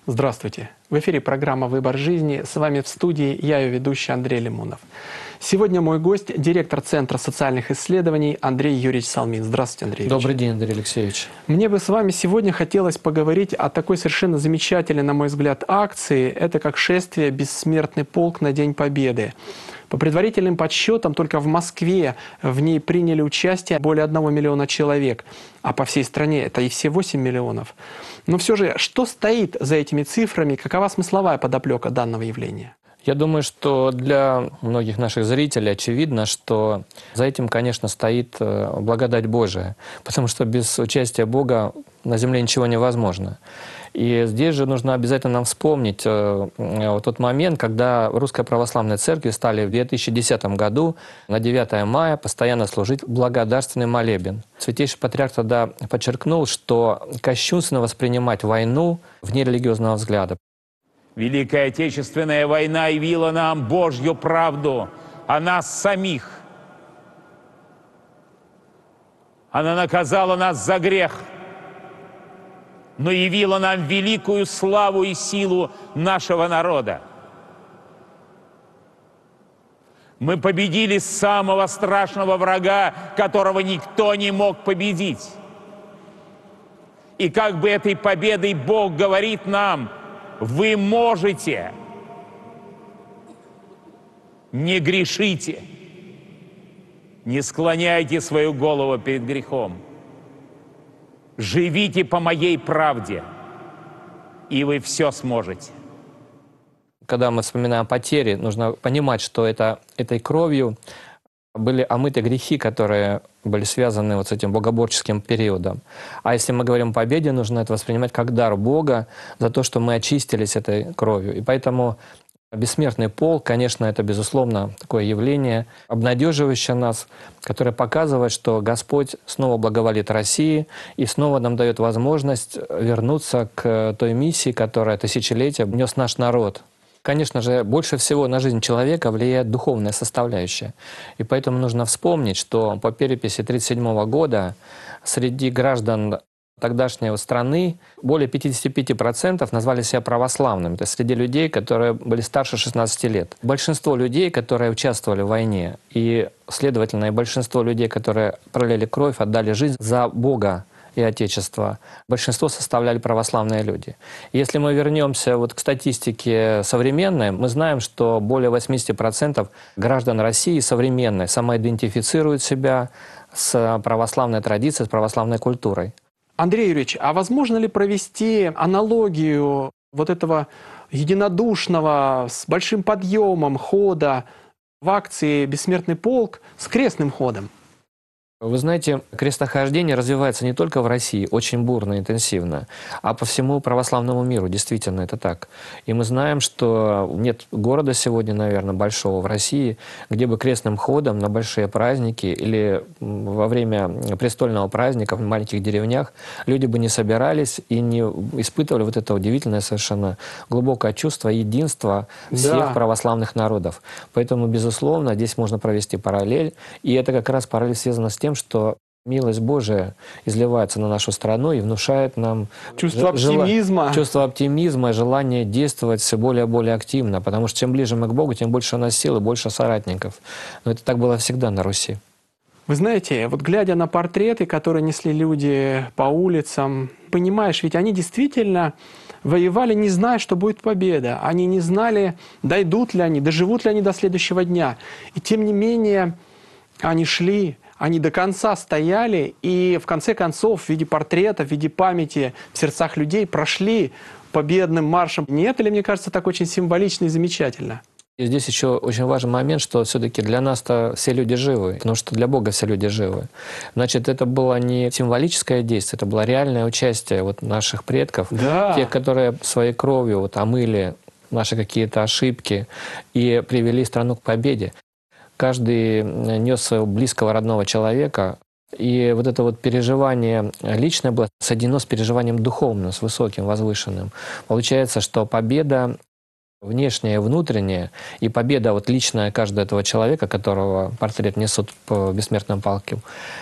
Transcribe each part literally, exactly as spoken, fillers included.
Здравствуйте! В эфире программа «Выбор жизни». С вами в студии я, ее ведущий Андрей Лимонов. Сегодня мой гость – директор Центра социальных исследований Андрей Юрьевич Салмин. Здравствуйте, Андрей Юрьевич. Добрый день, Андрей Алексеевич. Мне бы с вами сегодня хотелось поговорить о такой совершенно замечательной, на мой взгляд, акции. Это как шествие «Бессмертный полк на День Победы». По предварительным подсчетам, только в Москве в ней приняли участие более одного миллиона человек, а по всей стране это и все восемь миллионов. Но все же, что стоит за этими цифрами, какова смысловая подоплека данного явления? Я думаю, что для многих наших зрителей очевидно, что за этим, конечно, стоит благодать Божия, потому что без участия Бога на земле ничего невозможно. И здесь же нужно обязательно нам вспомнить э, тот момент, когда в Русской Православной Церкви стали в две тысячи десятом году на девятое мая постоянно служить благодарственный молебен. Святейший Патриарх тогда подчеркнул, что кощунственно воспринимать войну вне религиозного взгляда. Великая Отечественная война явила нам Божью правду о нас самих. Она наказала нас за грех, но явила нам великую славу и силу нашего народа. Мы победили самого страшного врага, которого никто не мог победить. И как бы этой победой Бог говорит нам: вы можете, не грешите, не склоняйте свою голову перед грехом. Живите по моей правде, и вы все сможете. Когда мы вспоминаем потери, нужно понимать, что это, этой кровью были омыты грехи, которые были связаны вот с этим богоборческим периодом. А если мы говорим о победе, нужно это воспринимать как дар Бога за то, что мы очистились этой кровью. И поэтому бессмертный полк, конечно, это, безусловно, такое явление, обнадеживающее нас, которое показывает, что Господь снова благоволит России и снова нам дает возможность вернуться к той миссии, которая тысячелетия нес наш народ. Конечно же, больше всего на жизнь человека влияет духовная составляющая. И поэтому нужно вспомнить, что по переписи тысяча девятьсот тридцать седьмого года среди граждан тогдашней страны более пятидесяти пяти процентов назвали себя православными. То есть среди людей, которые были старше шестнадцати лет. Большинство людей, которые участвовали в войне, и, следовательно, и большинство людей, которые пролили кровь, отдали жизнь за Бога и Отечество, большинство составляли православные люди. Если мы вернемся вот к статистике современной, мы знаем, что более восьмидесяти процентов граждан России современной самоидентифицируют себя с православной традицией, с православной культурой. Андрей Юрьевич, а возможно ли провести аналогию вот этого единодушного, с большим подъемом хода в акции «Бессмертный полк» с крестным ходом? Вы знаете, крестохождение развивается не только в России, очень бурно, интенсивно, а по всему православному миру. Действительно, это так. И мы знаем, что нет города сегодня, наверное, большого в России, где бы крестным ходом на большие праздники или во время престольного праздника в маленьких деревнях люди бы не собирались и не испытывали вот это удивительное совершенно глубокое чувство единства всех да. православных народов. Поэтому, безусловно, здесь можно провести параллель. И это как раз параллель связана с тем, что милость Божия изливается на нашу страну и внушает нам чувство оптимизма, жела... чувство оптимизма и желание действовать все более и более активно, потому что чем ближе мы к Богу, тем больше у нас сил и больше соратников. Но это так было всегда на Руси. Вы знаете, вот глядя на портреты, которые несли люди по улицам, понимаешь, ведь они действительно воевали, не зная, что будет победа. Они не знали, дойдут ли они, доживут ли они до следующего дня. И тем не менее они шли, они до конца стояли и в конце концов в виде портрета, в виде памяти в сердцах людей прошли победным маршем. Не это ли, мне кажется, так очень символично и замечательно? И здесь еще очень важный момент, что все-таки для нас-то все люди живы, потому что для Бога все люди живы. Значит, это было не символическое действие, это было реальное участие вот наших предков, да. тех, которые своей кровью вот омыли наши какие-то ошибки и привели страну к победе. Каждый нес своего близкого родного человека, и вот это вот переживание личное было соединено с переживанием духовным, с высоким, возвышенным. Получается, что победа внешнее, внутреннее, и победа вот личная каждого этого человека, которого портрет несут по бессмертным полкам,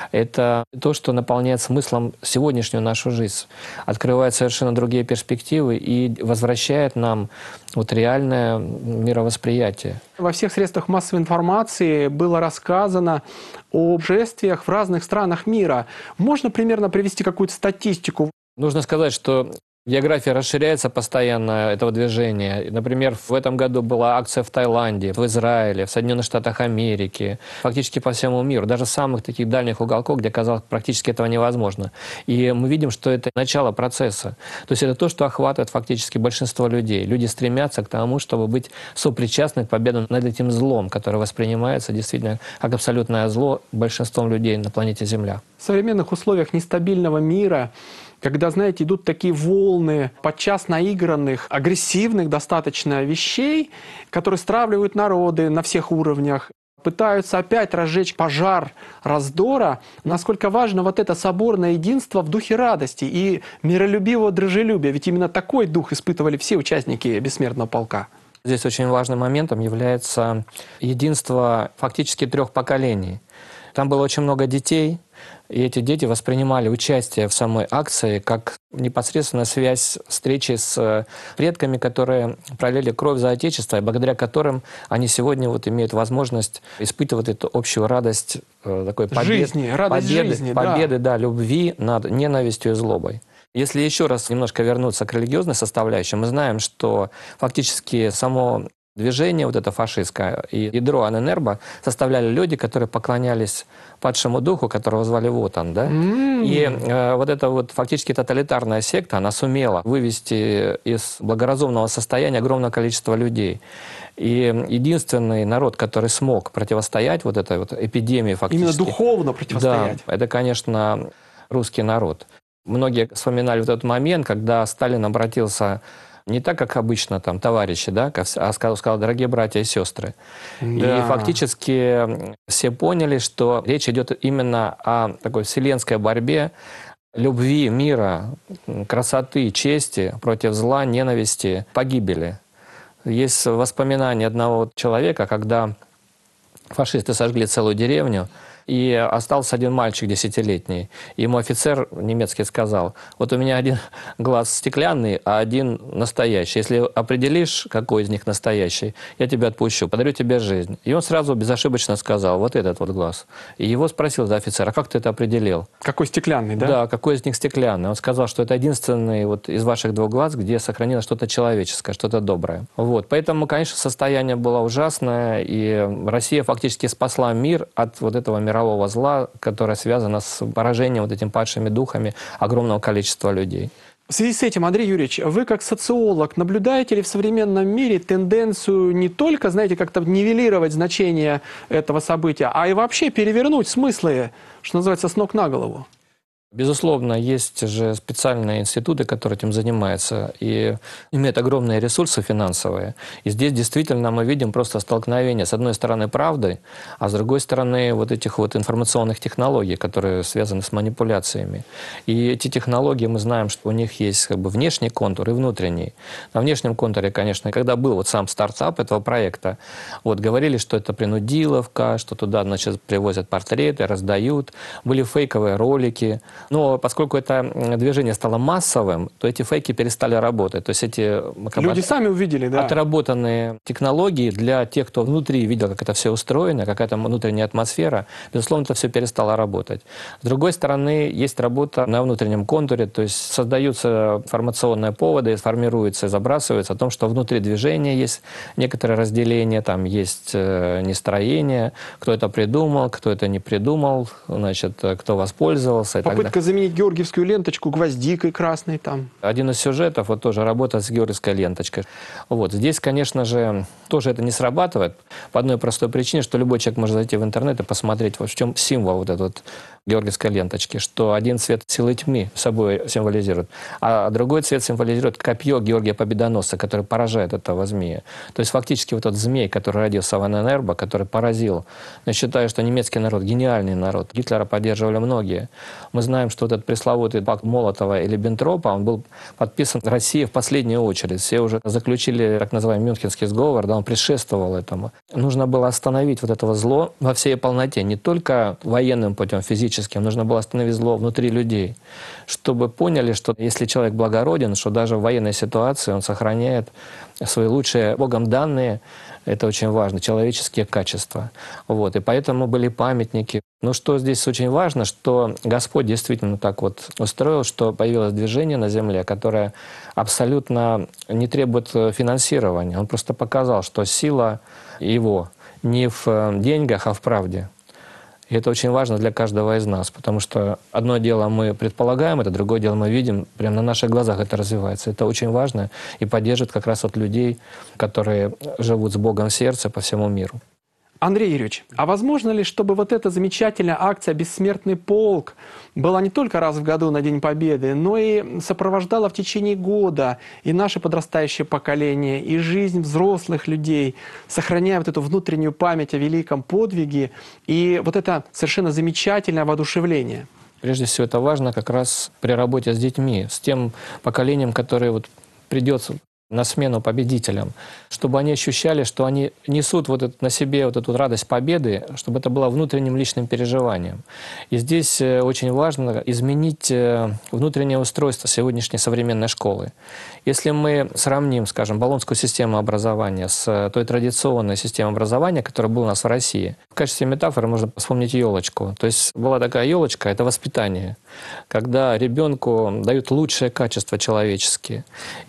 это то, что наполняет смыслом сегодняшнюю нашу жизнь, открывает совершенно другие перспективы и возвращает нам вот реальное мировосприятие. Во всех средствах массовой информации было рассказано о шествиях в разных странах мира. Можно примерно привести какую-то статистику? Нужно сказать, что география расширяется постоянно этого движения. Например, в этом году была акция в Таиланде, в Израиле, в Соединенных Штатах Америки, фактически по всему миру, даже в самых таких дальних уголках, где, казалось, практически этого невозможно. И мы видим, что это начало процесса. То есть это то, что охватывает фактически большинство людей. Люди стремятся к тому, чтобы быть сопричастны к победе над этим злом, которое воспринимается действительно как абсолютное зло большинством людей на планете Земля. В современных условиях нестабильного мира, когда, знаете, идут такие волны подчас наигранных, агрессивных достаточно вещей, которые стравливают народы на всех уровнях, пытаются опять разжечь пожар раздора, насколько важно вот это соборное единство в духе радости и миролюбивого дружелюбия. Ведь именно такой дух испытывали все участники бессмертного полка. Здесь очень важным моментом является единство фактически трех поколений. Там было очень много детей, и эти дети воспринимали участие в самой акции как непосредственная связь встречи с предками, которые пролили кровь за Отечество, и благодаря которым они сегодня вот имеют возможность испытывать эту общую радость такой побед, жизни, радость победы, жизни, победы, да. да, любви над ненавистью и злобой. Если еще раз немножко вернуться к религиозной составляющей, мы знаем, что фактически само движение вот это фашистское и ядро Аненербо составляли люди, которые поклонялись падшему духу, которого звали Вотан, да? Mm. И э, вот эта вот фактически тоталитарная секта, она сумела вывести из благоразумного состояния огромное количество людей. И единственный народ, который смог противостоять вот этой вот эпидемии фактически... Именно духовно противостоять. Да, это, конечно, русский народ. Многие вспоминали вот этот момент, когда Сталин обратился не так, как обычно, там, товарищи, да, а сказал, сказал, дорогие братья и сестры. Да. И фактически все поняли, что речь идет именно о такой вселенской борьбе, любви, мира, красоты, чести против зла, ненависти, погибели. Есть воспоминания одного человека, когда фашисты сожгли целую деревню, и остался один мальчик десятилетний. Ему офицер немецкий сказал: вот у меня один глаз стеклянный, а один настоящий. Если определишь, какой из них настоящий, я тебя отпущу, подарю тебе жизнь. И он сразу безошибочно сказал: вот этот вот глаз. И его спросил за офицер: а как ты это определил? Какой стеклянный, да? Да, какой из них стеклянный. Он сказал, что это единственный вот из ваших двух глаз, где сохранилось что-то человеческое, что-то доброе. Вот. Поэтому, конечно, состояние было ужасное, и Россия фактически спасла мир от вот этого мирового зла, которое связано с поражением вот этими падшими духами огромного количества людей. В связи с этим, Андрей Юрьевич, вы как социолог наблюдаете ли в современном мире тенденцию не только, знаете, как-то нивелировать значение этого события, а и вообще перевернуть смыслы, что называется, с ног на голову? Безусловно, есть же специальные институты, которые этим занимаются и имеют огромные ресурсы финансовые. И здесь действительно мы видим просто столкновение с одной стороны правды, а с другой стороны вот этих вот информационных технологий, которые связаны с манипуляциями. И эти технологии, мы знаем, что у них есть как бы внешний контур и внутренний. На внешнем контуре, конечно, когда был вот сам стартап этого проекта, вот говорили, что это принудиловка, что туда, значит, привозят портреты, раздают, были фейковые ролики. Но поскольку это движение стало массовым, то эти фейки перестали работать. То есть эти люди сами увидели, да, отработанные технологии для тех, кто внутри видел, как это все устроено, какая-то внутренняя атмосфера, безусловно, это все перестало работать. С другой стороны, есть работа на внутреннем контуре, то есть создаются информационные поводы, формируются и забрасываются о том, что внутри движения есть некоторые разделения, там есть нестроение, кто это придумал, кто это не придумал, значит, кто воспользовался и так далее. Попытка заменить георгиевскую ленточку гвоздикой красной там. Один из сюжетов, вот тоже работа с георгиевской ленточкой. Вот. Здесь, конечно же, тоже это не срабатывает по одной простой причине, что любой человек может зайти в интернет и посмотреть, вот в чем символ вот этот георгиевской ленточки, что один цвет силы тьмы собой символизирует, а другой цвет символизирует копье Георгия Победоносца, который поражает этого змея. То есть фактически вот тот змей, который родился в Анненербе, который поразил. Я считаю, что немецкий народ гениальный народ. Гитлера поддерживали многие. Мы знаем, что вот этот пресловутый пакт Молотова и Риббентропа, он был подписан Россией в последнюю очередь. Все уже заключили так называемый Мюнхенский сговор, да, он предшествовал этому. Нужно было остановить вот это зло во всей полноте, не только военным путем, физическим, нужно было остановить зло внутри людей, чтобы поняли, что если человек благороден, что даже в военной ситуации он сохраняет свои лучшие Богом данные, это очень важно, человеческие качества. Вот. И поэтому были памятники. Но что здесь очень важно, что Господь действительно так вот устроил, что появилось движение на земле, которое абсолютно не требует финансирования. Он просто показал, что сила его не в деньгах, а в правде. И это очень важно для каждого из нас, потому что одно дело мы предполагаем, это другое дело мы видим, прямо на наших глазах это развивается. Это очень важно и поддерживает как раз от людей, которые живут с Богом в сердце по всему миру. Андрей Юрьевич, а возможно ли, чтобы вот эта замечательная акция «Бессмертный полк» была не только раз в году на День Победы, но и сопровождала в течение года и наше подрастающее поколение, и жизнь взрослых людей, сохраняя вот эту внутреннюю память о великом подвиге и вот это совершенно замечательное воодушевление? Прежде всего, это важно как раз при работе с детьми, с тем поколением, которое вот придется на смену победителям, чтобы они ощущали, что они несут вот это, на себе вот эту радость победы, чтобы это было внутренним личным переживанием. И здесь очень важно изменить внутреннее устройство сегодняшней современной школы. Если мы сравним, скажем, болонскую систему образования с той традиционной системой образования, которая была у нас в России, в качестве метафоры можно вспомнить елочку. То есть была такая елочка, это воспитание, когда ребенку дают лучшие качества человеческие.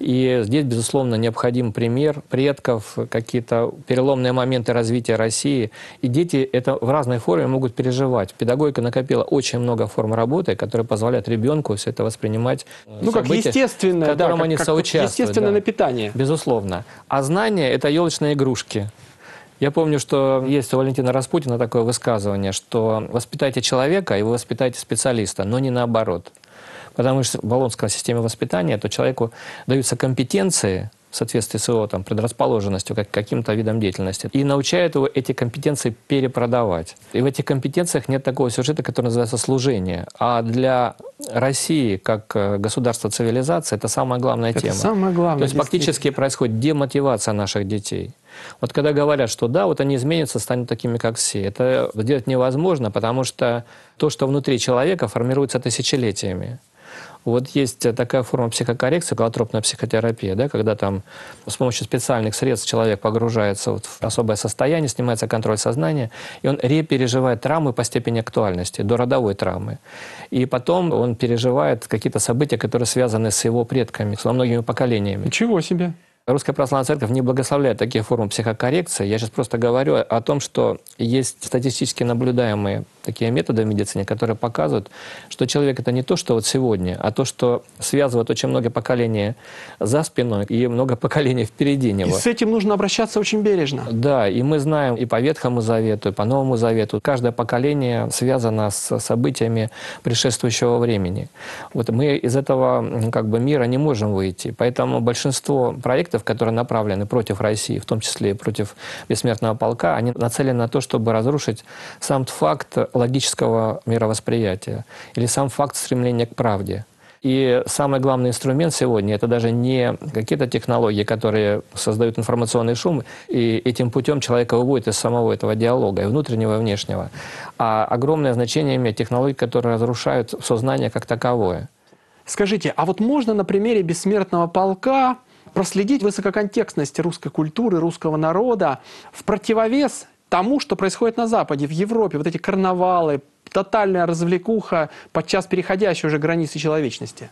И здесь, безусловно, Безусловно, необходим пример предков, какие-то переломные моменты развития России. И дети это в разной форме могут переживать. Педагогика накопила очень много форм работы, которые позволяют ребенку все это воспринимать. Ну, как события, естественное, в котором да, они как, соучаствуют. как естественное да. напитание. Безусловно. А знания — это елочные игрушки. Я помню, что есть у Валентина Распутина такое высказывание, что воспитайте человека, и вы воспитаете специалиста, но не наоборот. Потому что в болонской системе воспитания то человеку даются компетенции в соответствии с его там, предрасположенностью к каким-то видам деятельности, и научают его эти компетенции перепродавать. И в этих компетенциях нет такого сюжета, который называется служение. А для России, как государства цивилизации, это самая главная это тема. Самое главное, то есть фактически происходит демотивация наших детей. Вот когда говорят, что да, вот они изменятся, станут такими, как все, это сделать невозможно, потому что то, что внутри человека, формируется тысячелетиями. Вот есть такая форма психокоррекции, голотропная психотерапия, да, когда там с помощью специальных средств человек погружается вот в особое состояние, снимается контроль сознания, и он репереживает травмы по степени актуальности, до родовой травмы. И потом он переживает какие-то события, которые связаны с его предками, с многими поколениями. Ничего себе! Русская православная церковь не благословляет такие формы психокоррекции. Я сейчас просто говорю о том, что есть статистически наблюдаемые такие методы в медицине, которые показывают, что человек — это не то, что вот сегодня, а то, что связывает очень много поколений за спиной и много поколений впереди него. И с этим нужно обращаться очень бережно. Да, и мы знаем и по Ветхому Завету, и по Новому Завету. Каждое поколение связано с событиями предшествующего времени. Вот мы из этого как бы мира не можем выйти. Поэтому большинство проектов, которые направлены против России, в том числе и против Бессмертного полка, они нацелены на то, чтобы разрушить сам факт логического мировосприятия или сам факт стремления к правде. И самый главный инструмент сегодня — это даже не какие-то технологии, которые создают информационный шум, и этим путем человека выводят из самого этого диалога, и внутреннего, и внешнего, а огромное значение имеют технологии, которые разрушают сознание как таковое. Скажите, а вот можно на примере Бессмертного полка проследить высококонтекстность русской культуры, русского народа в противовес тому, что происходит на Западе, в Европе, вот эти карнавалы, тотальная развлекуха, подчас переходящая уже границы человечности?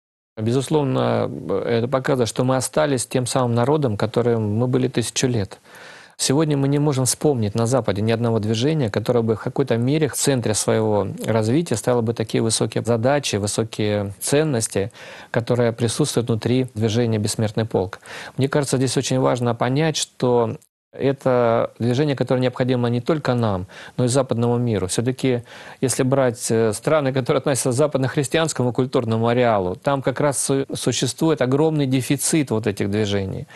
Безусловно, это показывает, что мы остались тем самым народом, которым мы были тысячу лет. Сегодня мы не можем вспомнить на Западе ни одного движения, которое бы в какой-то мере в центре своего развития ставило бы такие высокие задачи, высокие ценности, которые присутствуют внутри движения «Бессмертный полк». Мне кажется, здесь очень важно понять, что Это движение, которое необходимо не только нам, но и западному миру. Все-таки, если брать страны, которые относятся к западно-христианскому культурному ареалу, там как раз существует огромный дефицит вот этих движений.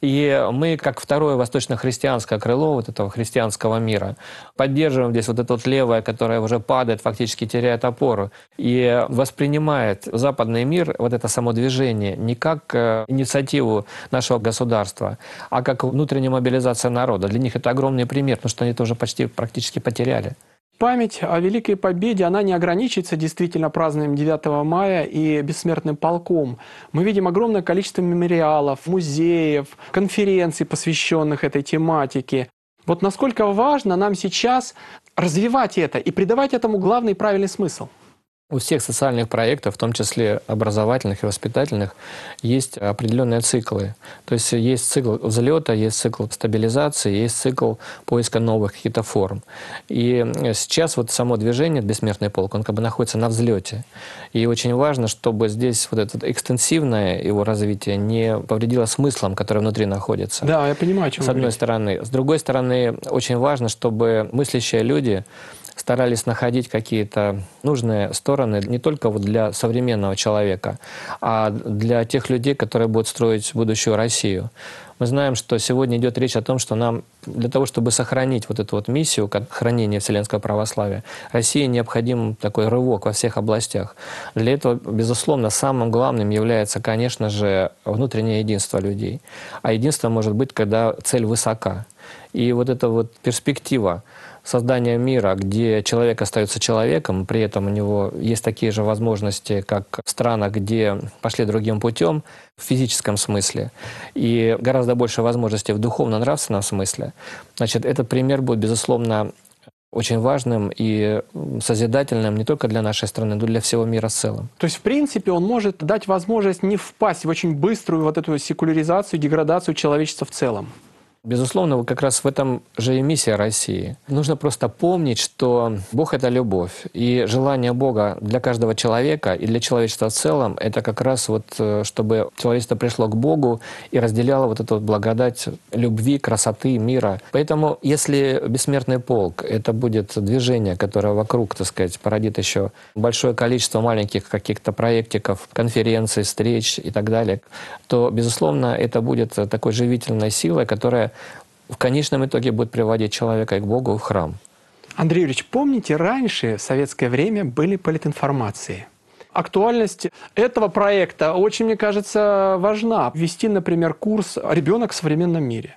И мы, как второе восточно-христианское крыло вот этого христианского мира, поддерживаем здесь вот это вот левое, которое уже падает, фактически теряет опору, и воспринимает западный мир, вот это само движение, не как инициативу нашего государства, а как внутреннюю мобилизацию народа. Для них это огромный пример, потому что они тоже почти практически потеряли. Память о Великой Победе, она не ограничивается действительно празднованием девятого мая и бессмертным полком. Мы видим огромное количество мемориалов, музеев, конференций, посвященных этой тематике. Вот насколько важно нам сейчас развивать это и придавать этому главный правильный смысл? У всех социальных проектов, в том числе образовательных и воспитательных, есть определенные циклы. То есть есть цикл взлета, есть цикл стабилизации, есть цикл поиска новых каких-то форм. И сейчас вот само движение «Бессмертный полк», он как бы находится на взлете. И очень важно, чтобы здесь вот это экстенсивное его развитие не повредило смыслом, который внутри находится. Да, я понимаю, о чем С одной говорите. стороны. С другой стороны, очень важно, чтобы мыслящие люди старались находить какие-то нужные стороны не только вот для современного человека, а для тех людей, которые будут строить будущую Россию. Мы знаем, что сегодня идет речь о том, что нам для того, чтобы сохранить вот эту вот миссию, как хранение вселенского православия, России необходим такой рывок во всех областях. Для этого, безусловно, самым главным является, конечно же, внутреннее единство людей. А единство может быть, когда цель высока. И вот эта вот перспектива создания мира, где человек остается человеком, при этом у него есть такие же возможности, как в странах, где пошли другим путем, в физическом смысле, и гораздо больше возможностей в духовно-нравственном смысле, значит, этот пример будет, безусловно, очень важным и созидательным не только для нашей страны, но и для всего мира в целом. То есть, в принципе, он может дать возможность не впасть в очень быструю вот эту секуляризацию, деградацию человечества в целом. Безусловно, вот как раз в этом же и миссия России. Нужно просто помнить, что Бог — это любовь. И желание Бога для каждого человека и для человечества в целом — это как раз вот, чтобы человечество пришло к Богу и разделяло вот эту вот благодать любви, красоты, мира. Поэтому, если «Бессмертный полк» — это будет движение, которое вокруг, так сказать, породит еще большое количество маленьких каких-то проектиков, конференций, встреч и так далее, то, безусловно, это будет такой живительной силой, которая в конечном итоге будет приводить человека и к Богу, и в храм. Андрей Юрьевич, помните, раньше, в советское время, были политинформации. Актуальность этого проекта очень, мне кажется, важна. Ввести, например, курс «Ребенок в современном мире».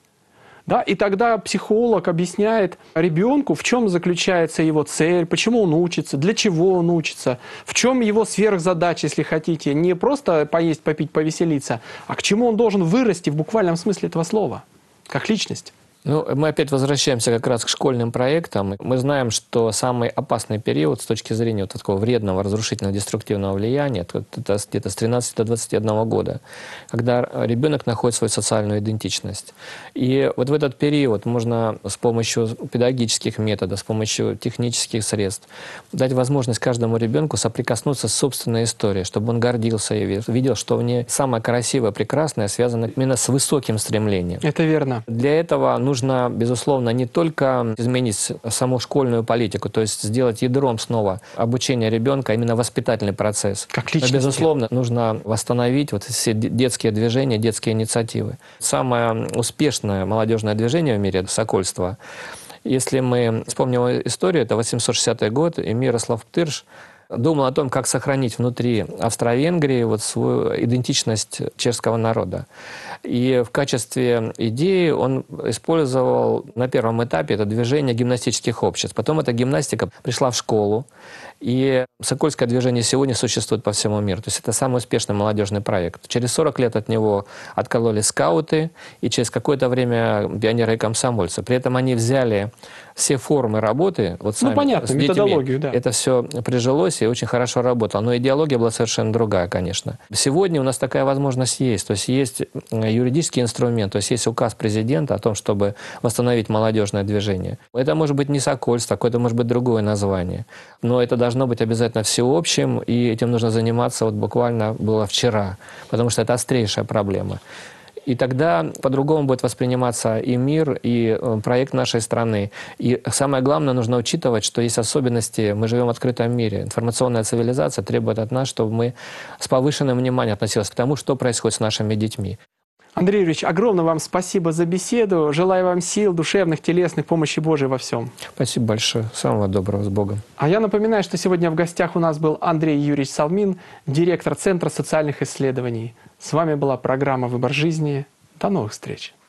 Да, и тогда психолог объясняет ребенку, в чем заключается его цель, почему он учится, для чего он учится, в чем его сверхзадача, если хотите, не просто поесть, попить, повеселиться, а к чему он должен вырасти в буквальном смысле этого слова, как личность. Ну, мы опять возвращаемся как раз к школьным проектам. Мы знаем, что самый опасный период с точки зрения вот такого вредного, разрушительного, деструктивного влияния, это где-то с тринадцати до двадцати одного года, когда ребенок находит свою социальную идентичность. И вот в этот период можно с помощью педагогических методов, с помощью технических средств дать возможность каждому ребенку соприкоснуться с собственной историей, чтобы он гордился и видел, что в ней самое красивое, прекрасное связано именно с высоким стремлением. Это верно. Для этого нужно Нужно, безусловно, не только изменить саму школьную политику, то есть сделать ядром снова обучение ребенка, а именно воспитательный процесс. Как личности. Но, безусловно, нужно восстановить вот все детские движения, детские инициативы. Самое успешное молодежное движение в мире — это «Сокольство». Если мы вспомним историю, это восемьсот шестидесятый год, и Мирослав Тырш думал о том, как сохранить внутри Австро-Венгрии вот свою идентичность чешского народа. И в качестве идеи он использовал на первом этапе это движение гимнастических обществ. Потом эта гимнастика пришла в школу. И Сокольское движение сегодня существует по всему миру. То есть это самый успешный молодежный проект. Через сорок лет от него откололись скауты, и через какое-то время пионеры и комсомольцы. При этом они взяли все формы работы, вот сами, ну, понятно, с детьми. методологию, да. Это все прижилось и очень хорошо работало. Но идеология была совершенно другая, конечно. Сегодня у нас такая возможность есть. То есть есть юридический инструмент, то есть есть указ президента о том, чтобы восстановить молодежное движение. Это может быть не Сокольство, какое-то может быть другое название. Но это должно быть обязательно всеобщим, и этим нужно заниматься вот буквально было вчера, потому что это острейшая проблема. И тогда по-другому будет восприниматься и мир, и проект нашей страны. И самое главное, нужно учитывать, что есть особенности. Мы живем в открытом мире. Информационная цивилизация требует от нас, чтобы мы с повышенным вниманием относились к тому, что происходит с нашими детьми. Андрей Юрьевич, огромное вам спасибо за беседу. Желаю вам сил, душевных, телесных, помощи Божией во всем. Спасибо большое. Самого доброго. С Богом. А я напоминаю, что сегодня в гостях у нас был Андрей Юрьевич Салмин, директор Центра социальных исследований. С вами была программа «Выбор жизни». До новых встреч.